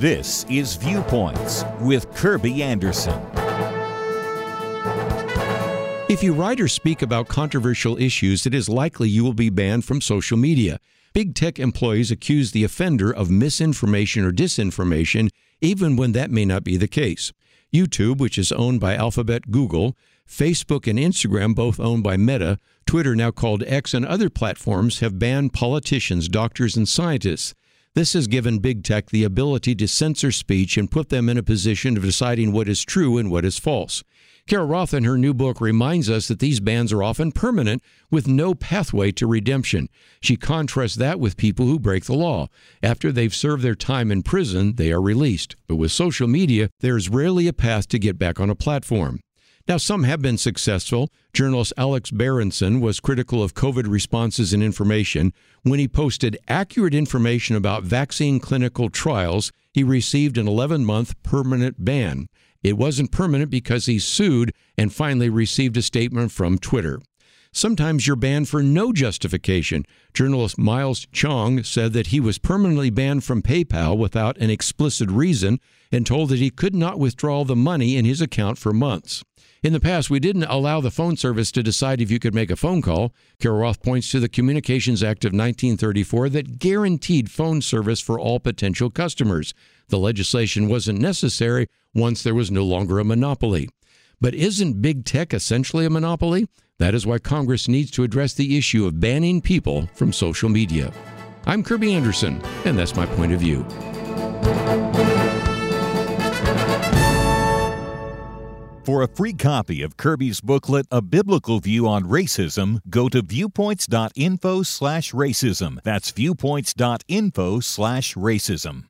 This is Viewpoints with Kirby Anderson. If you write or speak about controversial issues, it is likely you will be banned from social media. Big tech employees accuse the offender of misinformation or disinformation, even when that may not be the case. YouTube, which is owned by Alphabet Google, Facebook and Instagram, both owned by Meta, Twitter, now called X, and other platforms have banned politicians, doctors, and scientists. This has given big tech the ability to censor speech and put them in a position of deciding what is true and what is false. Kara Roth in her new book reminds us that these bans are often permanent with no pathway to redemption. She contrasts that with people who break the law. After they've served their time in prison, they are released. But with social media, there is rarely a path to get back on a platform. Now, some have been successful. Journalist Alex Berenson was critical of COVID responses and information. When he posted accurate information about vaccine clinical trials, he received an 11-month permanent ban. It wasn't permanent because he sued and finally received a statement from Twitter. Sometimes you're banned for no justification. Journalist Miles Chong said that he was permanently banned from PayPal without an explicit reason and told that he could not withdraw the money in his account for months. In the past, we didn't allow the phone service to decide if you could make a phone call. Kara Roth points to the Communications Act of 1934 that guaranteed phone service for all potential customers. The legislation wasn't necessary once there was no longer a monopoly. But isn't big tech essentially a monopoly? That is why Congress needs to address the issue of banning people from social media. I'm Kirby Anderson, and that's my point of view. For a free copy of Kirby's booklet, A Biblical View on Racism, go to viewpoints.info/racism. That's viewpoints.info/racism.